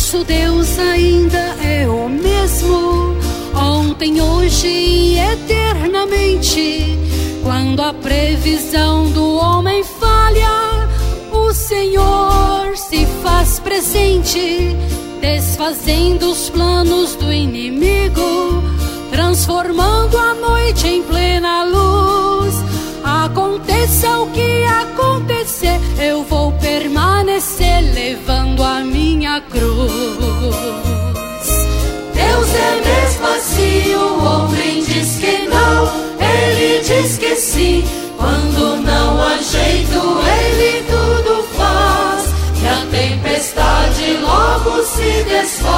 Nosso Deus ainda é o mesmo, ontem, hoje e eternamente. Quando a previsão do homem falha, o Senhor se faz presente, desfazendo os planos do inimigo, transformando a noite em plena luz. Aconteça o que acontecer, eu vou permanecer levando a minha cruz. Deus é mesmo assim, o homem diz que não, ele diz que sim. Quando não há jeito, ele tudo faz, e a tempestade logo se desfaz.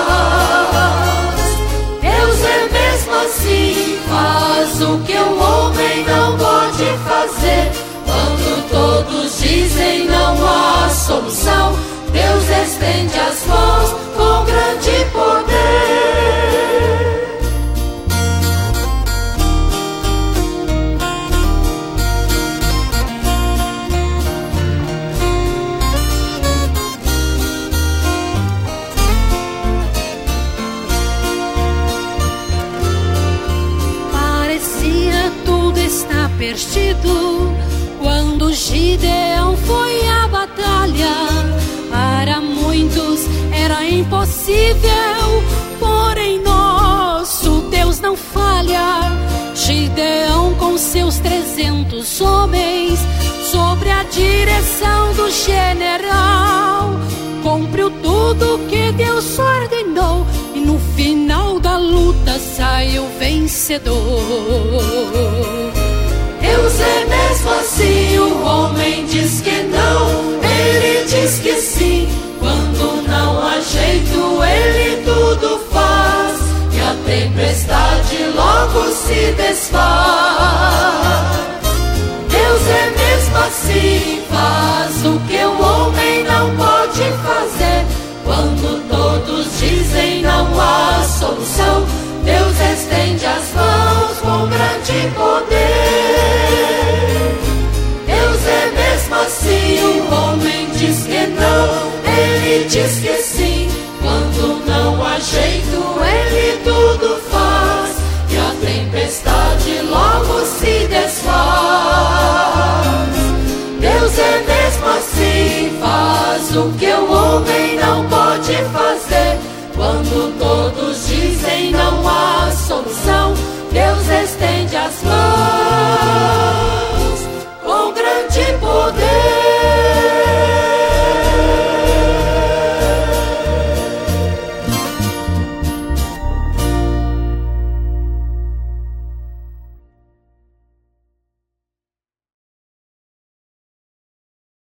Deus é mesmo assim, faz o que o homem não pode fazer. Quando todos dizem não há solução, Deus estende as mãos com grande poder. Parecia tudo estar perdido quando Gideão foi à batalha. Para muitos era impossível, porém nosso Deus não falha. Gideão com seus 300 homens, sobre a direção do general, cumpriu tudo que Deus ordenou, e no final da luta saiu vencedor. Deus é mesmo assim, o homem diz que não, ele diz que sim. Quando não há jeito, ele tudo faz, e a tempestade logo se desfaz. Deus é mesmo assim, faz o que o homem não pode fazer. Quando todos dizem não há solução, Deus estende as mãos com grande poder. Deus é mesmo assim, o homem diz que não, ele diz que sim. Quando não há jeito, ele tudo faz, e a tempestade logo se desfaz. Deus é mesmo assim, faz o que o homem não pode